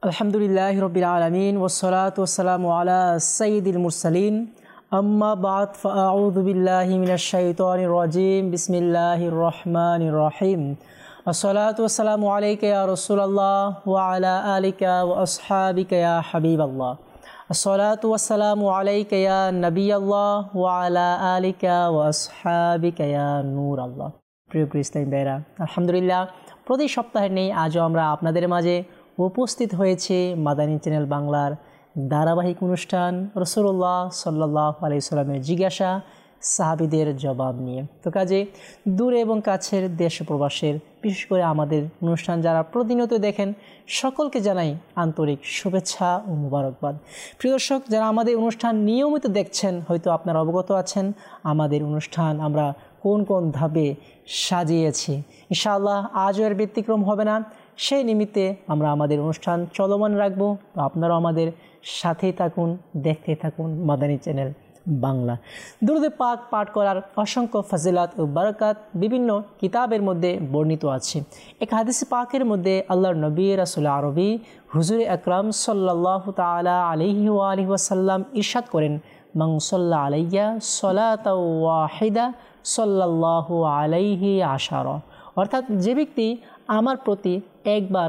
আলহামদুলিল্লাহি রাব্বিল আলামিন ওয়াসসালাতু ওয়াসসালামু আলা সাইয়্যিদিল মুরসালিন আম্মা বা'দ ফাআউযু বিল্লাহি মিনাশ শাইতানির রাজীম বিসমিল্লাহির রহমানির রহিম আসসালাতু ওয়াসসালামু আলাইকা ইয়া রাসূলুল্লাহ ওয়া আলা আলিকা ওয়া আসহাবিকা ইয়া হাবিবাল্লাহ আসসালাতু ওয়াসসালামু আলাইকা ইয়া নবিয়াল্লাহ ওয়া আলা আলিকা ওয়া আসহাবিকা ইয়া নূরাল্লাহ। প্রিয় ইসলামী ভাইরা, আলহামদুলিল্লাহ প্রতি সপ্তাহে নেই আজও আমরা আপনাদের মাঝে উপস্থিত হয়েছে মাদানী চ্যানেল বাংলার ধারাবাহিক অনুষ্ঠান রাসূলুল্লাহ সাল্লাল্লাহু আলাইহি ওয়াসাল্লামের জিজ্ঞাসা সাহাবীদের জবাব নিয়ে। তো কাজে দূরে এবং কাছের দেশ প্রবাসের বিশেষ করে আমাদের অনুষ্ঠান যারা প্রতিনিয়ত দেখেন সকলকে জানাই আন্তরিক শুভেচ্ছা ও মুবারকবাদ। প্রিয় দর্শক, যারা আমাদের অনুষ্ঠান নিয়মিত দেখছেন হয়তো আপনারা অবগত আছেন আমাদের অনুষ্ঠান আমরা কোন কোন ধাপে সাজিয়েছি। ইনশাআল্লাহ আজও এর ব্যতিক্রম হবে না। সেই নিমিত্তে আমরা আমাদের অনুষ্ঠান চলমান রাখব। তো আপনারাও আমাদের সাথেই থাকুন, দেখতে থাকুন মাদানী চ্যানেল বাংলা। দুরূদে পাক পাঠ করার অসংখ্য ফজিলত ও বরকত বিভিন্ন কিতাবের মধ্যে বর্ণিত আছে। এক হাদিস পাকের মধ্যে আল্লাহর নবী রাসূল আরবি হুজুর আকরাম সাল্লাল্লাহু তাআলা আলাইহি ওয়া আলিহি ওয়াসাল্লাম ইরশাদ করেন, মান সাল্লা আলাইয়া সালাতাও ওয়াহিদা সাল্লাল্লাহু আলাইহি আশারা। অর্থাৎ যে ব্যক্তি আমার প্রতি একবার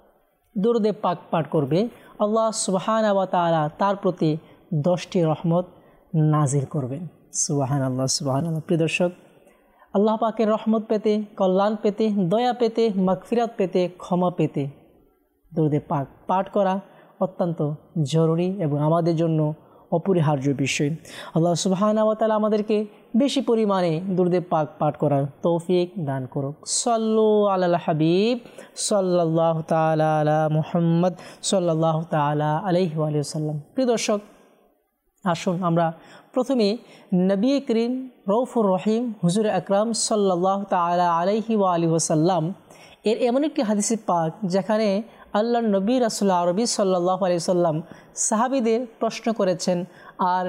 দুরূদে পাক পাঠ করবে আল্লাহ সুবহানাহু ওয়া তাআলা তার প্রতি 10টি রহমত নাজিল করবেন। সুবহানাল্লাহ সুবহানাল্লাহ। প্রিয় দর্শক, আল্লাহ পাকের রহমত পেতে, কল্যাণ পেতে, দয়া পেতে, মাগফিরাত পেতে, ক্ষমা পেতে দুরূদে পাক পাঠ করা অত্যন্ত জরুরি এবং আমাদের জন্য অপরিহার্য বিষয়। আল্লাহ সুবহানাহু ওয়া তাআলা আমাদেরকে বেশি পরিমাণে দুরূদে পাক পাঠ করার তৌফিক দান করুক। সাল্লু আলাল হাবিব সাল্লাল্লাহু তাআলা আলা মুহাম্মদ সাল্লাল্লাহু তাআলা আলাইহি ওয়া সাল্লাম। প্রিয় দর্শক, আসুন আমরা প্রথমে নবী করিম রউফুর রহিম হুজুর আকরাম সাল্লাল্লাহু তাআলা আলাইহি ওয়া আলিহি ওয়াসাল্লাম এর এমন একটি হাদিস পাক যেখানে আল্লাহর নবী রাসূল আরবি সাল্লাল্লাহু আলাইহি ওয়াসাল্লাম সাহাবীদের প্রশ্ন করেছেন আর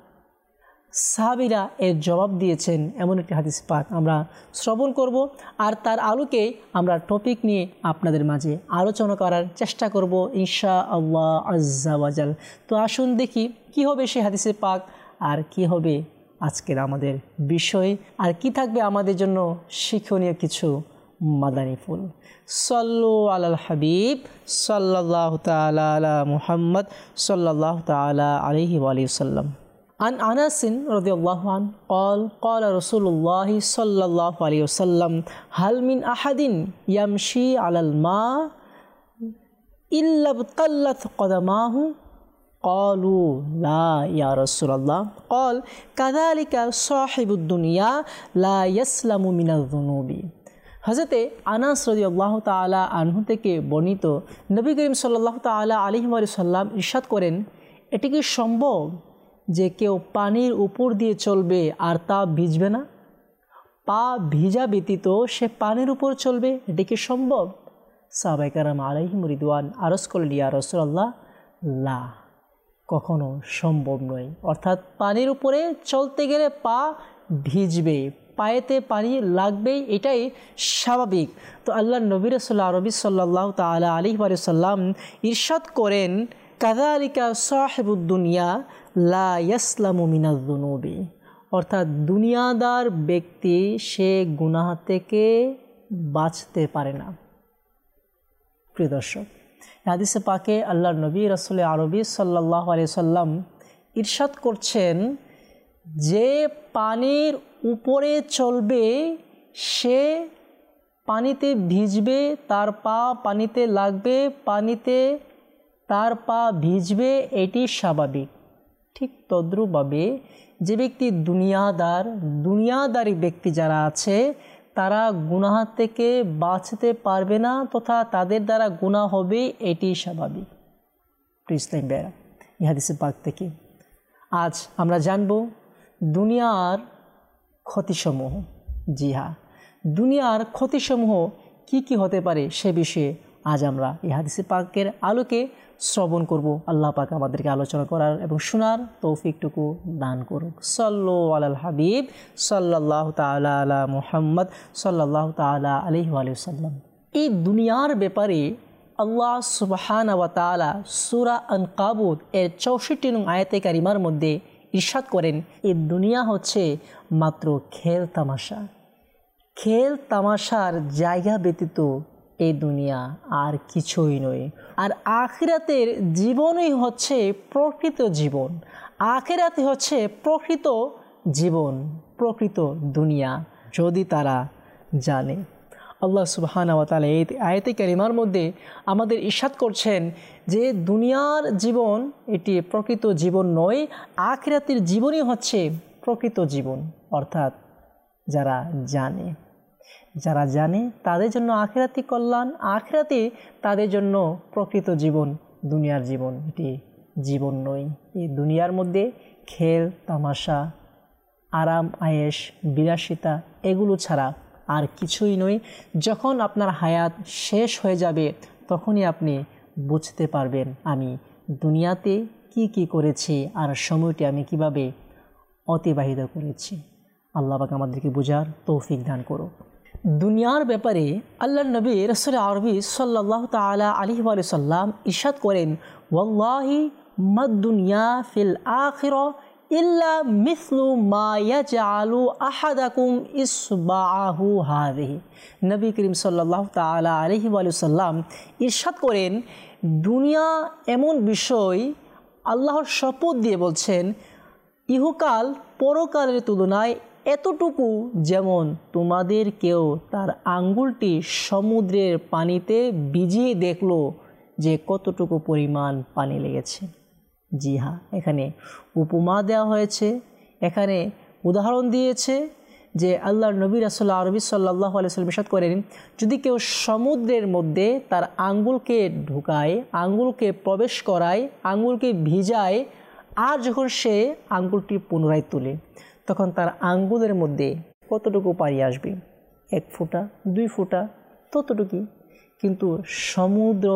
সাহাবীরা এর জবাব দিয়েছেন। এমন একটি হাদিস পাক আমরা শ্রবণ করব আর তার আলোকে আমরা টপিক নিয়ে আপনাদের মাঝে আলোচনা করার চেষ্টা করব ইনশাআল্লাহ আজ্জা ওয়া জাল। তো আসুন দেখি কি হবে সেই হাদিসে পাক আর কি হবে আজকের আমাদের বিষয় আর কি থাকবে আমাদের জন্য শিক্ষণীয় কিছু মাদানী ফুল। সাল্লু আলাল হাবিব সাল্লাল্লাহু তাআলা আলা মুহাম্মদ সাল্লাল্লাহু তাআলা আলাইহি ওয়া সাল্লাম। عن أنس رضي الله عنه قال قال رسول الله صلى الله عليه وسلم هل من أحد يمشي على الماء إلا ابتلت قدماه قالوا لا يا رسول الله قال كذلك صاحب الدنيا لا يسلم من الذنوب। হযরতে আনাস রাদিয়াল্লাহু তাআলা আনহু থেকে বর্ণিত নবী করিম সাল্লাল্লাহু তাআলা আলাইহি ওয়া সাল্লাম ইরশাদ করেন, এটি কি সম্ভব যে কেউ পানির উপর দিয়ে চলবে আর তা ভিজবে না? পা ভিজা ব্যতীত সে পানির উপর চলবে, এটি কি সম্ভব? সাহাবায়ে কেরাম আলাইহিম রিদওয়ান আরজ করলেন, ইয়া রাসূলুল্লাহ লা, কখনো সম্ভব নয়। অর্থাৎ পানির উপরে চলতে গেলে পা ভিজবে, পায়েতে পানি লাগবেই, এটাই স্বাভাবিক। তো আল্লাহ নবী রাসূল আরবি সাল্লাল্লাহু তাআলা আলাইহি ওয়া সাল্লাম ইরশাদ করেন, কাযালিকা সাহিবুদ দুনিয়া লা ইয়াসলামু মিনাজ যুনুবি। অর্থাৎ দুনিয়াদার ব্যক্তি সে গুনাহ থেকে বাঁচতে পারে না। প্রিয় দর্শক, হাদিসে পাকে আল্লাহর নবী রাসূল আরবি সাল্লাল্লাহু আলাইহি সাল্লাম ইরশাদ করছেন যে পানির উপরে চলবে সে পানিতে ভিজবে, তার পা পানিতে লাগবে, পানিতে তার পা ভিজবে, এটি স্বাভাবিক। ঠিক তদ্রূপভাবে যে ব্যক্তি দুনিয়াদারি ব্যক্তি যারা আছে তারা গুনাহ থেকে বাঁচতে পারবে না তথা তাদের দ্বারা গুনাহ হবে, এটি স্বাভাবিক। প্রিয় ইসলামী ভাইরা, এই হাদিসের পাক থেকে আজ আমরা জানব দুনিয়ার ক্ষতিসমূহ। জি হ্যাঁ, দুনিয়ার ক্ষতিসমূহ কি কি হতে পারে সে বিষয়ে আজ আমরা এই হাদিসের পাকের আলোকে শ্রবণ করব। আল্লাহ পাক আমাদেরকে আলোচনা করার এবং শোনার তৌফিকটুকু দান করুক। সাল্লু আলাল হাবিব সাল্লাল্লাহু তাআলা আলা মুহাম্মদ সাল্লাল্লাহু তাআলা আলাইহি ওয়া সাল্লাম। এই দুনিয়ার ব্যাপারে আল্লাহ সুবহানাহু ওয়া তাআলা সূরা আনকাবুত এর ৬৪ নং আয়াতে কারিমার মধ্যে ইরশাদ করেন, এই দুনিয়া হচ্ছে মাত্র খেল তামাশা, খেল তামাশার জায়গা ব্যতীত এই দুনিয়া আর কিছুই নয়। আর আখিরাতের জীবনই হচ্ছে প্রকৃত জীবন, আখিরাতে হচ্ছে প্রকৃত জীবন, প্রকৃত দুনিয়া, যদি তারা জানে। আল্লাহ সুবহানাহু ওয়া তাআলা এই আয়াতে কারিমার মধ্যে আমাদের ইরশাদ করছেন যে দুনিয়ার জীবন এটি প্রকৃত জীবন নয়, আখিরাতের জীবনই হচ্ছে প্রকৃত জীবন। অর্থাৎ যারা জানে তাদের জন্য আখিরাতি কল্যাণ, আখিরাতে তাদের জন্য প্রকৃত জীবন, দুনিয়ার জীবন এটি জীবন নয়। এই দুনিয়ার মধ্যে খেল তামাশা, আরাম আয়েশ, বিলাসিতা এগুলো ছাড়া আর কিছুই নয়। যখন আপনার হায়াত শেষ হয়ে যাবে তখনই আপনি বুঝতে পারবেন আমি দুনিয়াতে কি করেছি আর সময়টি আমি কিভাবে অতিবাহিত করেছি। আল্লাহ পাক আমাদেরকে বোঝার তৌফিক দান করো। দুনিয়ার ব্যাপারে আল্লাহর নবী রাসূল আরবি সাল্লাল্লাহু তাআলা আলাইহি ওয়া সাল্লাম ইরশাদ করেন, ওয়াল্লাহি মাদ দুনিয়া ফিল আখিরা ইল্লা মিসলু মা ইয়াজআলু আহাদাকুম ইসবাআহু হাযিহি। নবী করিম সাল্লাল্লাহু তাআলা আলাইহি ওয়া সাল্লাম ইরশাদ করেন, দুনিয়া এমন বিষয়, আল্লাহর শপথ দিয়ে বলছেন, ইহকাল পরকালের তুলনায় এতটুকু যেমন তোমাদের কেউ তার আঙ্গুলটি সমুদ্রের পানিতে ভিজিয়ে দেখলো যে কতটুকু পরিমাণ পানি লেগেছে। জি হ্যাঁ, এখানে উপমা দেওয়া হয়েছে, এখানে উদাহরণ দিয়েছে যে আল্লাহর নবী রাসূল আরবি সাল্লাল্লাহু আলাইহি ওয়াসাল্লাম ইরশাদ করেন, যদি কেউ সমুদ্রের মধ্যে তার আঙ্গুলকে ঢুকায়, আঙ্গুলকে প্রবেশ করায়, আঙ্গুলকে ভিজায়, আর যখন সে আঙ্গুলটি পুনরায় তোলে তখন তার আঙ্গুলের মধ্যে কতটুকু পানি আসবে? 1 ফোঁটা 2 ফোঁটা ততটুকুই। কিন্তু সমুদ্র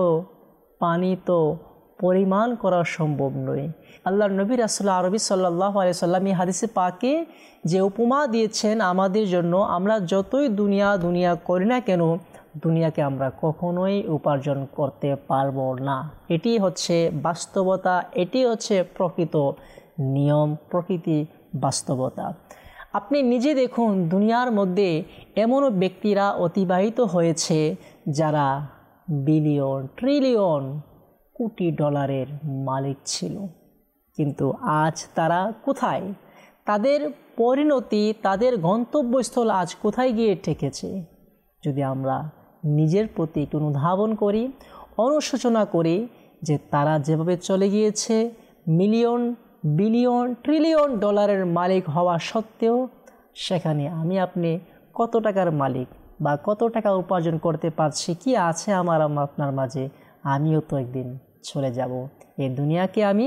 পানি তো পরিমাণ করা সম্ভব নয়। আল্লাহর নবী রাসূল আরবি সাল্লাল্লাহু আলাইহি ওয়াসাল্লাম এই হাদিসে পাকে যে উপমা দিয়েছেন আমাদের জন্য, আমরা যতই দুনিয়া করি না কেন, দুনিয়াকে আমরা কখনোই উপার্জন করতে পারবো না। এটি হচ্ছে বাস্তবতা, এটি হচ্ছে প্রকৃত নিয়ম, প্রকৃতি বাস্তবতা। আপনি নিজে দেখুন, দুনিয়ার মধ্যে এমনও ব্যক্তিরা অতিবাহিত হয়েছে যারা বিলিয়ন, ট্রিলিয়ন, কোটি ডলারের মালিক ছিল, কিন্তু আজ তারা কোথায়? তাদের পরিণতি, তাদের গন্তব্যস্থল আজ কোথায় গিয়ে ঠেকেছে? যদি আমরা নিজের প্রতি একটু অনুধাবন করি, অনুশোচনা করি যে তারা যেভাবে চলে গিয়েছে, মিলিয়ন, বিলিয়ন, ট্রিলিয়ন ডলারের মালিক হওয়া সত্ত্বেও সেখানে আমি আপনি কত টাকার মালিক বা কত টাকা উপার্জন করতে পারছি, কি আছে আমার আপনার মাঝে? আমিও তো একদিন চলে যাব, এই দুনিয়াকে আমি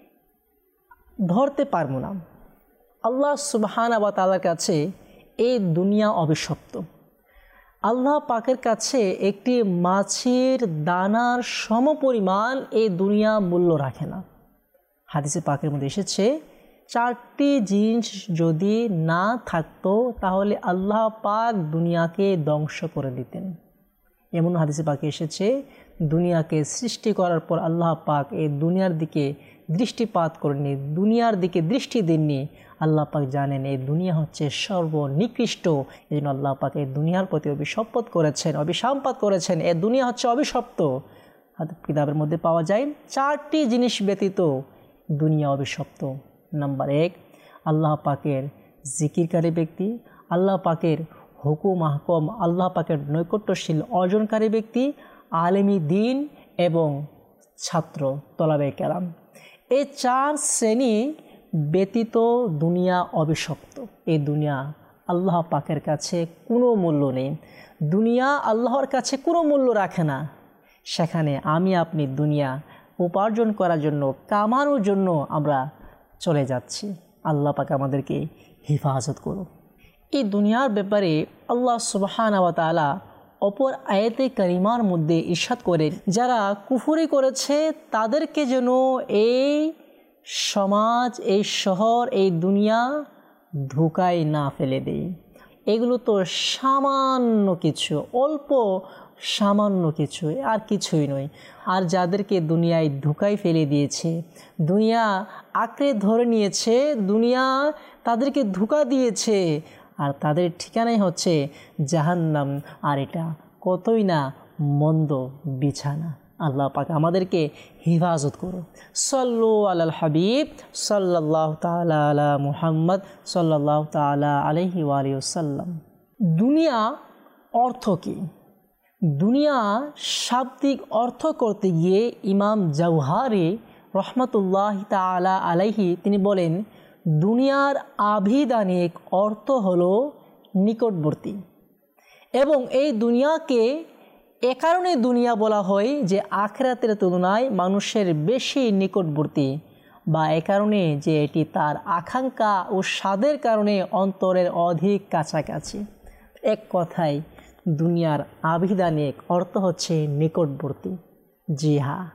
ধরতে পারবো না। আল্লাহ সুবহানাহু ওয়া তাআলার কাছে এই দুনিয়া অভিশপ্ত। আল্লাহ পাকের কাছে একটি মাছের দানার সমপরিমাণ এই দুনিয়া মূল্য রাখে না। হাদিসে পাকের মধ্যে এসেছে, 4টি জিনিস যদি না থাকতো তাহলে আল্লাহ পাক দুনিয়াকে ধ্বংস করে দিতেন। এমন হাদিসে পাকে এসেছে, দুনিয়াকে সৃষ্টি করার পর আল্লাহ পাক এই দুনিয়ার দিকে দৃষ্টিপাত করেননি, দুনিয়ার দিকে দৃষ্টি দেননি। আল্লাহ পাক জানেন এই দুনিয়া হচ্ছে সর্বনিকৃষ্ট, এই জন্য আল্লাহ পাক এই দুনিয়ার প্রতি অভিশপ্ত করেছেন, এই দুনিয়া হচ্ছে অভিশপ্ত। কিতাবের মধ্যে পাওয়া যায় 4টি জিনিস ব্যতীত দুনিয়া অভিশপ্ত। নাম্বার 1, আল্লাহ পাকের জিকিরকারী ব্যক্তি, আল্লাহ পাকের হুকুম আহকাম, আল্লাহ পাকের নৈকট্যশীল অর্জনকারী ব্যক্তি, আলেমী দ্বীন এবং ছাত্র তলাবে কেরাম। এই 4 শ্রেণী ব্যতীত দুনিয়া অভিশপ্ত। এই দুনিয়া আল্লাহ পাকের কাছে কোনো মূল্য নেই, দুনিয়া আল্লাহর কাছে কোনো মূল্য রাখে না। সেখানে আমি আপনি দুনিয়া উপার্জন করার জন্য, কামানোর জন্য আমরা চলে যাচ্ছি। আল্লাহ পাক আমাদেরকে হেফাজত করুন। এই দুনিয়ার ব্যাপারে আল্লাহ সুবহানাহু ওয়া তাআলা অপর আয়াতে কারিমার মধ্যে ইরশাদ করেন, যারা কুফরি করেছে তাদেরকে যেন এই সমাজ, এই শহর, এই দুনিয়া ধোঁকায় না ফেলে দেয়। এগুলো তো সামান্য কিছু, অল্প সামান্য কিছু, আর কিছুই নয়। আর যাদেরকে দুনিয়ায় ধোঁকায় ফেলে দিয়েছে, দুনিয়া আঁকড়ে ধরে নিয়েছে, দুনিয়া তাদেরকে ধোঁকা দিয়েছে, আর তাদের ঠিকানাই হচ্ছে জাহান্নাম। আর এটা কতই না মন্দ বিছানা। আল্লাহ পাক আমাদেরকে হিফাজত করো। সাল্লু আলাল হাবিব সাল্লাল্লাহু তাআলা আলা মুহাম্মদ সাল্লাল্লাহু তাআলা আলাইহি ওয়া আলিহি ওয়াসাল্লাম। দুনিয়া অর্থ কী? দুনিয়া শাব্দিক অর্থ করতে গিয়ে ইমাম জাওহারি রহমতুল্লাহ তাআলা আলাইহি তিনি বলেন, দুনিয়ার আভিধানিক অর্থ হলো নিকটবর্তী, এবং এই দুনিয়াকে এ কারণে দুনিয়া বলা হয় যে আখিরাতের তুলনায় মানুষের বেশি নিকটবর্তী, বা এ কারণে যে এটি তার আকাঙ্ক্ষা ও স্বাদের কারণে অন্তরের অধিক কাছাকাছি। এক কথায় দুনিয়ার আভিধানিক অর্থ হচ্ছে নিকটবর্তী। জি হ্যাঁ,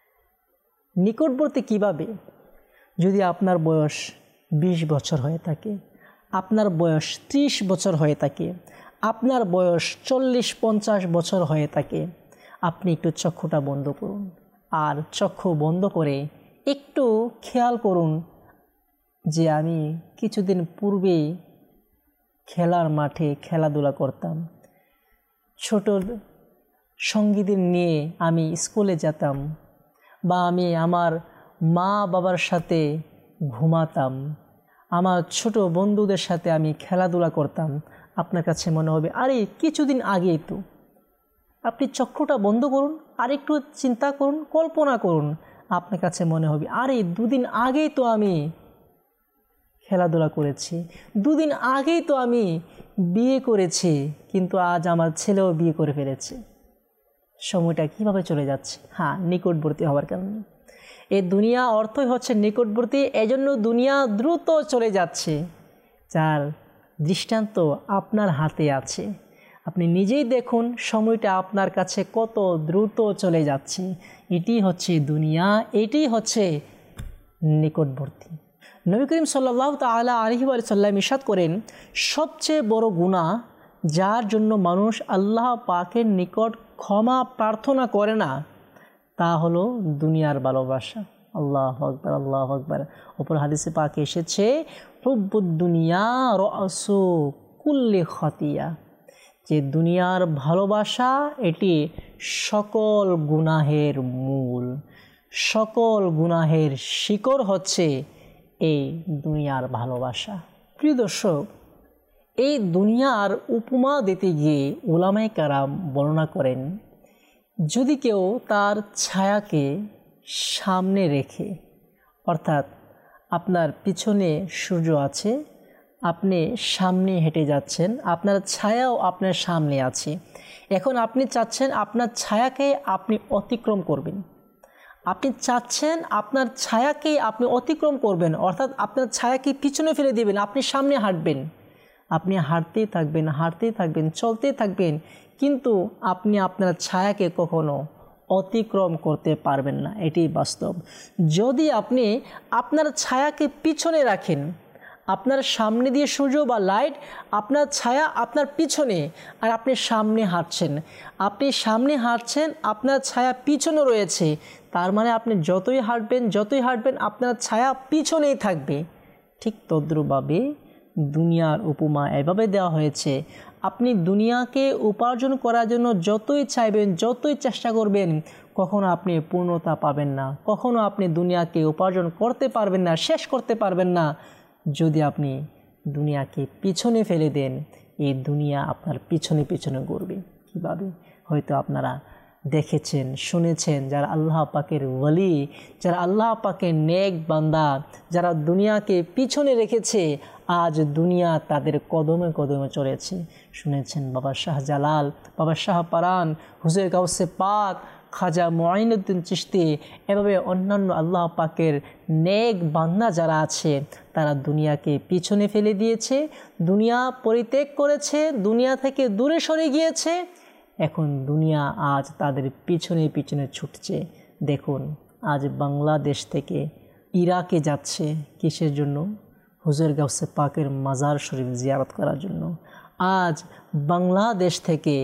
নিকটবর্তী কিভাবে? যদি আপনার বয়স 20 বছর হয়ে থাকে, আপনার বয়স 30 বছর হয়ে থাকে, আপনার বয়স 40-50 বছর হয়ে থাকে, আপনি একটু চক্ষুটা বন্ধ করুন, আর চক্ষু বন্ধ করে একটু খেয়াল করুন যে আমি কিছুদিন পূর্বেই খেলার মাঠে খেলাধুলা করতাম, ছোট সঙ্গীদের নিয়ে আমি স্কুলে যেতাম, বা আমি আমার মা বাবার সাথে ঘুমাতাম, আমার ছোট বন্ধুদের সাথে আমি খেলাধুলা করতাম। আপনার কাছে মনে হবে আরে কিছুদিন আগেই তো। আপনি চক্ষুটা বন্ধ করুন আর একটু চিন্তা করুন, কল্পনা করুন, আপনার কাছে মনে হবে আরে 2 দিন আগেই তো আমি খেলাধুলা করেছি, 2 দিন আগেই তো আমি বিয়ে করেছি, কিন্তু আজ আমার ছেলেও বিয়ে করে ফেলেছে। সময়টা কিভাবে চলে যাচ্ছে? হ্যাঁ, নিকটবর্তী হওয়ার কারণে। এই দুনিয়া অর্থই হচ্ছে নিকটবর্তী, এজন্য দুনিয়া দ্রুত চলে যাচ্ছে, যার দৃষ্টান্ত আপনার হাতে আছে। আপনি নিজেই দেখুন সময়টা আপনার কাছে কত দ্রুত চলে যাচ্ছে। এটি হচ্ছে দুনিয়া, এটি হচ্ছে নিকটবর্তী। নবী করিম সাল্লাল্লাহু তাআলা আলাইহি ওয়া সাল্লাম ইরশাদ করেন, সবচেয়ে বড় গুনাহ যার জন্য মানুষ আল্লাহ পাকের নিকট ক্ষমা প্রার্থনা করে না, তা হলো দুনিয়ার ভালোবাসা। আল্লাহু আকবার, আল্লাহু আকবার। অপর হাদিসে পাকে এসেছে, হুব্বুদ দুনিয়া রাসু কুল্লি খতিয়া, যে দুনিয়ার ভালোবাসা এটি সকল গুনাহের মূল, সকল গুনাহের শিকড় হচ্ছে এই দুনিয়ার ভালোবাসা। প্রিয় দর্শক, এই দুনিয়ার উপমা দিতে গিয়ে উলামায়ে কেরাম বর্ণনা করেন, যদি কেউ তার ছায়াকে সামনে রেখে, অর্থাৎ আপনার পিছনে সূর্য আছে, আপনি সামনে হেঁটে যাচ্ছেন, আপনার ছায়াও আপনার সামনে আছে, এখন আপনি চাচ্ছেন আপনার ছায়াকে আপনি অতিক্রম করবেন, আপনি চাচ্ছেন আপনার ছায়াকে আপনি অতিক্রম করবেন, অর্থাৎ আপনার ছায়াকে পিছনে ফেলে দিবেন, আপনি সামনে হাঁটবেন, আপনি হাঁটতেই থাকবেন, হাঁটতেই থাকবেন, চলতেই থাকবেন, কিন্তু আপনি আপনার ছায়াকে কখনো অতিক্রম করতে পারবেন না। এটি বাস্তব। যদি আপনি আপনার ছায়াকে পিছনে রাখেন, আপনার সামনে দিয়ে সূর্য বা লাইট, আপনার ছায়া আপনার পিছনে, আর আপনি সামনে হাঁটছেন, আপনি সামনে হাঁটছেন, আপনার ছায়া পিছনে রয়েছে, তার মানে আপনি যতই হাঁটবেন আপনার ছায়া পিছনেই থাকবে। ঠিক তদ্রূপভাবে দুনিয়ার উপমা এভাবে দেওয়া হয়েছে, আপনি দুনিয়াকে উপার্জন করার জন্য যতই চাইবেন, যতই চেষ্টা করবেন, কখনো আপনি পূর্ণতা পাবেন না, কখনো আপনি দুনিয়াকে উপার্জন করতে পারবেন না, শেষ করতে পারবেন না। যদি আপনি দুনিয়াকে পিছনে ফেলে দেন, এই দুনিয়া আপনার পিছনে পিছনে ঘুরবে। কীভাবে? হয়তো আপনারা দেখেছেন, শুনেছেন, যারা আল্লাহ পাকের ওয়ালি, যারা আল্লাহ পাকের নেক বান্দা, যারা দুনিয়াকে পিছনে রেখেছে, আজ দুনিয়া তাদের কদমে কদমে চলেছে। শুনেছেন বাবা শাহজালাল, বাবা শাহপরান, হুজুর গাউসে পাক, খাজা মুঈনুদ্দিন চিশতি, এভাবে অন্যান্য আল্লাহ পাকের নেক বান্দা যারা আছে, তারা দুনিয়াকে পিছনে ফেলে দিয়েছে, দুনিয়া পরিত্যাগ করেছে, দুনিয়া থেকে দূরে সরে গিয়েছে। এখন দুনিয়া আজ তাদের পিছনে পিছনে ছুটছে। দেখুন, আজ বাংলাদেশ থেকে ইরাকে যাচ্ছে কিসের জন্য? হুজুর গাউসে পাকের মাজার শরীফ জিয়ারত করার জন্য। আজ বাংলাদেশ থেকে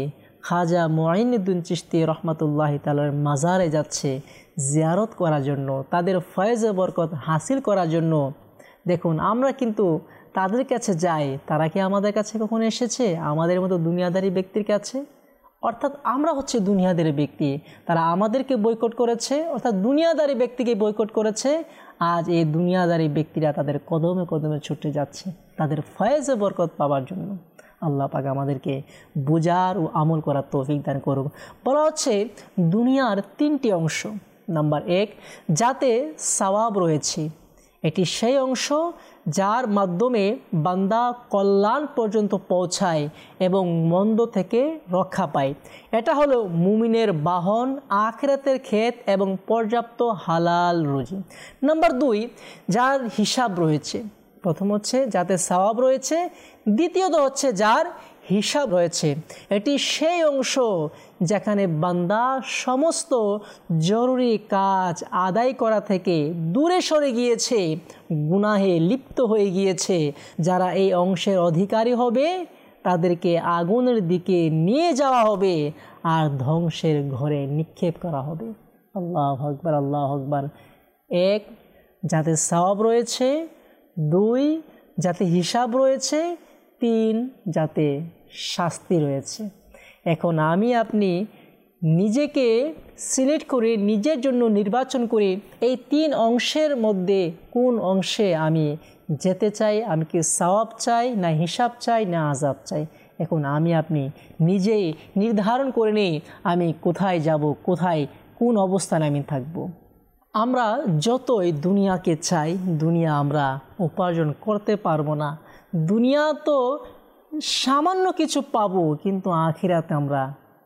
খাজা মুঈনুদ্দিন চিশতি রহমাতুল্লাহি তাআলার মাজারে যাচ্ছে জিয়ারত করার জন্য, তাদের ফয়েজ বরকত হাসিল করার জন্য। দেখুন আমরা কিন্তু তাদের কাছে যাই, তারা কি আমাদের কাছে কখনো এসেছে আমাদের মতো দুনিয়াদারি ব্যক্তির কাছে? অর্থাৎ আমরা হচ্ছে দুনিয়াদারি ব্যক্তি, তারা আমাদেরকে বয়কট করেছে, অর্থাৎ দুনিয়াদারি ব্যক্তিকে বয়কট করেছে। আজ এই দুনিয়াদারি ব্যক্তিরা তাদের কদমে কদমে ছুটে যাচ্ছে তাদের ফয়েজ বরকত পাওয়ার জন্য। আল্লাহ পাক আমাদেরকে বোঝার ও আমল করার তৌফিক দান করুক। বলা হচ্ছে দুনিয়ার তিনটি অংশ। নাম্বার 1, যাতে সওয়াব রয়েছে, এটি সেই অংশ যার মাধ্যমে বান্দা কল্যাণ পর্যন্ত পৌঁছায় এবং মন্দ থেকে রক্ষা পায়। এটা হলো মুমিনের বাহন, আখিরাতের ক্ষেত এবং পর্যাপ্ত হালাল রুজি। নাম্বার 2, যার হিসাব রয়েছে। প্রথম হচ্ছে যাতে সওয়াব রয়েছে, দ্বিতীয়ত হচ্ছে যার হিসাব রয়েছে। এটি সেই অংশ যেখানে বান্দা সমস্ত জরুরি কাজ আদায় করা থেকে দূরে সরে গিয়েছে, গুনাহে লিপ্ত হয়ে গিয়েছে। যারা এই অংশের অধিকারী হবে তাদেরকে আগুনের দিকে নিয়ে যাওয়া হবে আর ধ্বংসের ঘরে নিক্ষেপ করা হবে। আল্লাহু আকবার, আল্লাহু আকবার। 1, যাতে সওয়াব রয়েছে, 2, যাতে হিসাব রয়েছে, 3, যাতে শাস্তি রয়েছে। এখন আমি আপনি নিজেকে সিলেক্ট করে নিজের জন্য নির্বাচন করি এই 3 অংশের মধ্যে কোন অংশে আমি যেতে চাই। আমি কি সওয়াব চাই, না হিসাব চাই, না আযাব চাই? এখন আমি আপনি নিজেই নির্ধারণ করে নিই আমি কোথায় যাব, কোথায় কোন অবস্থানে আমি থাকব। আমরা যতই দুনিয়াকে চাই, দুনিয়া আমরা উপার্জন করতে পারবো না। দুনিয়া তো সামান্য কিছু পাবো, কিন্তু আখিরাতে আমরা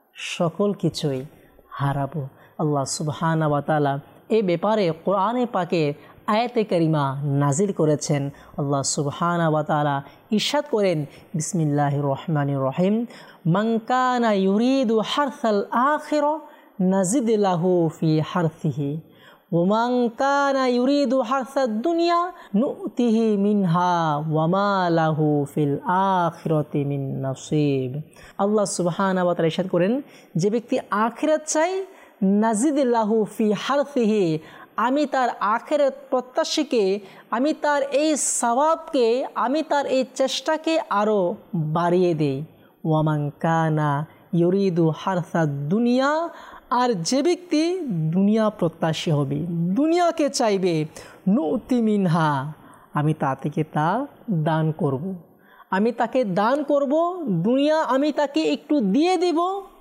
সকল কিছুই হারাবো। আল্লাহ সুবহানাহু ওয়া তাআলা এই ব্যাপারে কোরআনে পাকে আয়াতে কারিমা নাজিল করেছেন। আল্লাহ সুবহানাহু ওয়া তাআলা ইরশাদ করেন, বিসমিল্লাহির রহমানির রহিম, মান কানা ইউরিদু হারসাল আখিরা নাজিদ লাহু ফি হারসিহি ওয়া মান কানা ইউরিদু হারসাদ দুনিয়া নুতিহি মিনহা ওয়া মা লাহু ফিল আখিরাতি মিন নসিব। আল্লাহ সুবহানাহু ওয়া তাআলা ইরশাদ করেন, যে ব্যক্তি আখিরাত চাই, নাজিদ লাহু ফি হারসিহি, আমি তার আখিরাত প্রত্যাশীকে, আমি তার এই সওয়াবকে, আমি তার এই চেষ্টাকে আরও বাড়িয়ে দেই। ওয়া মান কানা ইউরিদু হারসাদ দুনিয়া, আর যে ব্যক্তি দুনিয়া প্রত্যাশী হবে, দুনিয়াকে চাইবে, নুতি মিনহা, আমি তা থেকে তা দান করব। আমি তাকে দান করব, দুনিয়া আমি তাকে একটু দিয়ে দেব।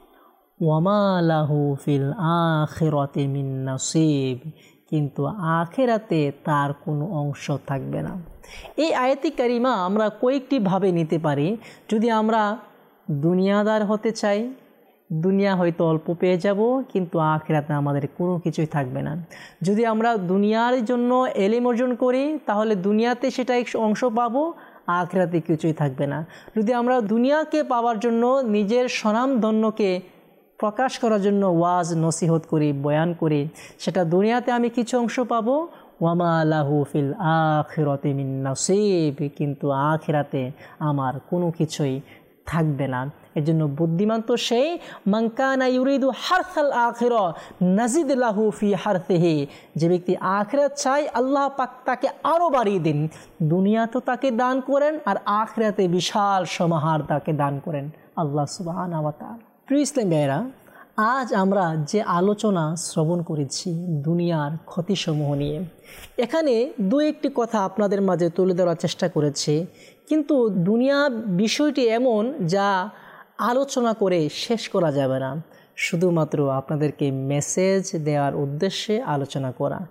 ওয়ামা লাহু ফিল আখিরাতি মিন নসিব, কিন্তু আখিরাতে তার কোনো অংশ থাকবে না। এই আয়াতি কারিমা আমরা কয়েকটি ভাবে নিতে পারি। যদি আমরা দুনিয়াদার হতে চাই, দুনিয়া হয়তো অল্প পেয়ে যাব, কিন্তু আখিরাতে আমাদের কোনো কিছুই থাকবে না। যদি আমরা দুনিয়ার জন্য এলেম অর্জন করি, তাহলে দুনিয়াতে সেটা এক অংশ পাবো, আখিরাতে কিছুই থাকবে না। যদি আমরা দুনিয়াকে পাওয়ার জন্য নিজের স্বনামধন্যকে প্রকাশ করার জন্য ওয়াজ নসিহত করি, বয়ান করি, সেটা দুনিয়াতে আমি কিছু অংশ পাবো। ওয়ামা লাহু ফিল আখিরাতি মিন নসিব, কিন্তু আখিরাতে আমার কোনো কিছুই থাকবে না। এজন্য বুদ্ধিমান তো সেই, মান কানা ইউরিদু হারসাল আখিরা নাজিদ লাহু ফি হারসিহি, যে ব্যক্তি আখিরাত চায় আল্লাহ পাক তাকে আরও বাড়িয়ে দিন। দুনিয়া তো তাকে দান করেন, আর আখিরাতে বিশাল সমাহার তাকে দান করেন আল্লাহ সুবহানাহু ওয়া তাআলা। প্রিয় ইসলামী ভাইয়েরা, আজ আমরা যে আলোচনা শ্রবণ করেছি দুনিয়ার ক্ষতিসমূহ নিয়ে, এখানে দু একটি কথা আপনাদের মাঝে তুলে ধরার চেষ্টা করেছি। কিন্তু দুনিয়া বিষয়টি এমন যা আলোচনা করে শেষ করা যাবে না। শুধুমাত্র আপনাদেরকে মেসেজ দেওয়ার উদ্দেশ্যে আলোচনা করা।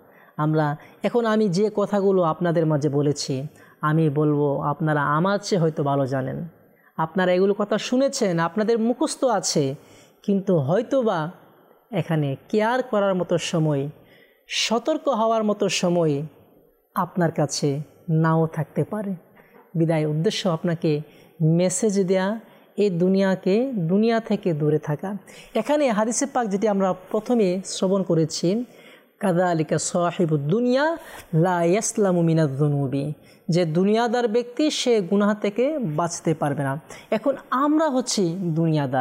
আমি যে কথাগুলো আপনাদের মাঝে বলেছি, আমি বলবো আপনারা আমার চেয়ে হয়তো ভালো জানেন, আপনারা এগুলো কথা শুনেছেন, আপনাদের মুখস্থ আছে, কিন্তু হয়তোবা এখানে কেয়ার করার মতো সময়, সতর্ক হওয়ার মতো সময় আপনার কাছে নাও থাকতে পারে। বিদায় উদ্দেশ্য আপনাকে মেসেজ দেয়া, এই দুনিয়া থেকে দূরে থাকা। এখানে হাদিসে পাক যেটি আমরা প্রথমে শ্রবণ করেছি, কাযালিকা সাহিবুদ দুনিয়া লা ইয়াসলামু মিনাজ যুনুবি, যে দুনিয়াদার ব্যক্তি সে গুনাহ থেকে বাঁচতে পারবে না। এখন আমরা হচ্ছি দুনিয়াদার,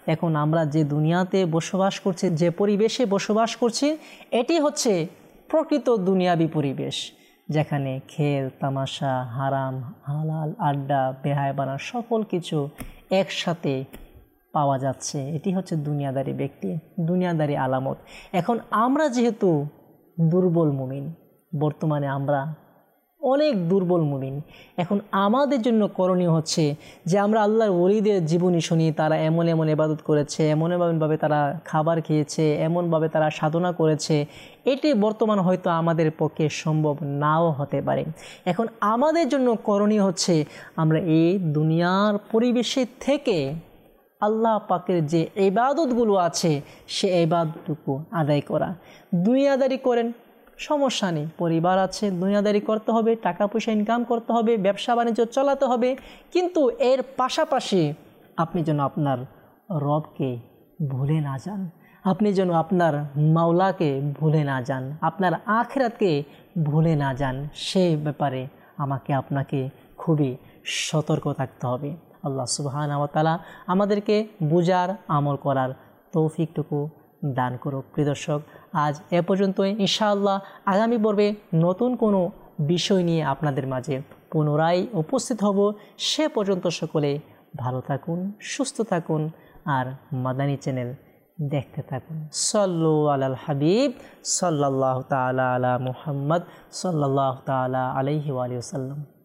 এখন আমরা যে দুনিয়াতে বসবাস করছি, যে পরিবেশে বসবাস করছি, এটি হচ্ছে প্রকৃত দুনিয়াবি পরিবেশ, যেখানে খেল তামাশা, হারাম হালাল, আড্ডা, বেহায়াপনা সকল কিছু একসাথে পাওয়া যাচ্ছে। এটি হচ্ছে দুনিয়াদারি ব্যক্তি, দুনিয়াদারি আলামত। এখন আমরা যেহেতু দুর্বল মুমিন, বর্তমানে আমরা অনেক দুর্বল মুমিন, এখন আমাদের জন্য করণীয় হচ্ছে যে আমরা আল্লাহর ওলিদের জীবনী শুনি, তারা এমন এমন ইবাদত করেছে, এমন এমনভাবে তারা খাবার খেয়েছে, এমনভাবে তারা সাধনা করেছে। এটি বর্তমান হয়তো আমাদের পক্ষে সম্ভব নাও হতে পারে। এখন আমাদের জন্য করণীয় হচ্ছে আমরা এই দুনিয়ার পরিবেশে থেকে আল্লাহ পাকের যে ইবাদতগুলো আছে সে ইবাদতটুকু আদায় করা। দুনিয়াদারি করেন, সমস্যা নেই, পরিবার আছে, দুনিয়াদারি করতে হবে, টাকা পয়সা ইনকাম করতে হবে, ব্যবসা বাণিজ্য চালাতে হবে, কিন্তু এর পাশাপাশি আপনি যেন আপনার রবকে ভুলে না যান, আপনি যেন আপনার মাওলাকে ভুলে না যান, আপনার আখিরাতকে ভুলে না যান। সেই ব্যাপারে আমাকে আপনাকে খুবই সতর্ক থাকতে হবে। আল্লাহ সুবহানাহু ওয়া তাআলা আমাদেরকে বুঝার, আমল করার তৌফিকটুকু দান করুক। প্রিয় দর্শক, আজ এ পর্যন্তই। ইনশাআল্লাহ আগামী পর্বে নতুন কোনো বিষয় নিয়ে আপনাদের মাঝে পুনরায় উপস্থিত হব। সে পর্যন্ত সকলে ভালো থাকুন, সুস্থ থাকুন, আর মাদানী চ্যানেল দেখতে থাকুন। সাল্লু আলাল হাবিব সাল্লাল্লাহু তাআলা আলা মুহাম্মদ সাল্লাল্লাহু তাআলা আলাইহি ওয়া আলিহি ওয়াসাল্লাম।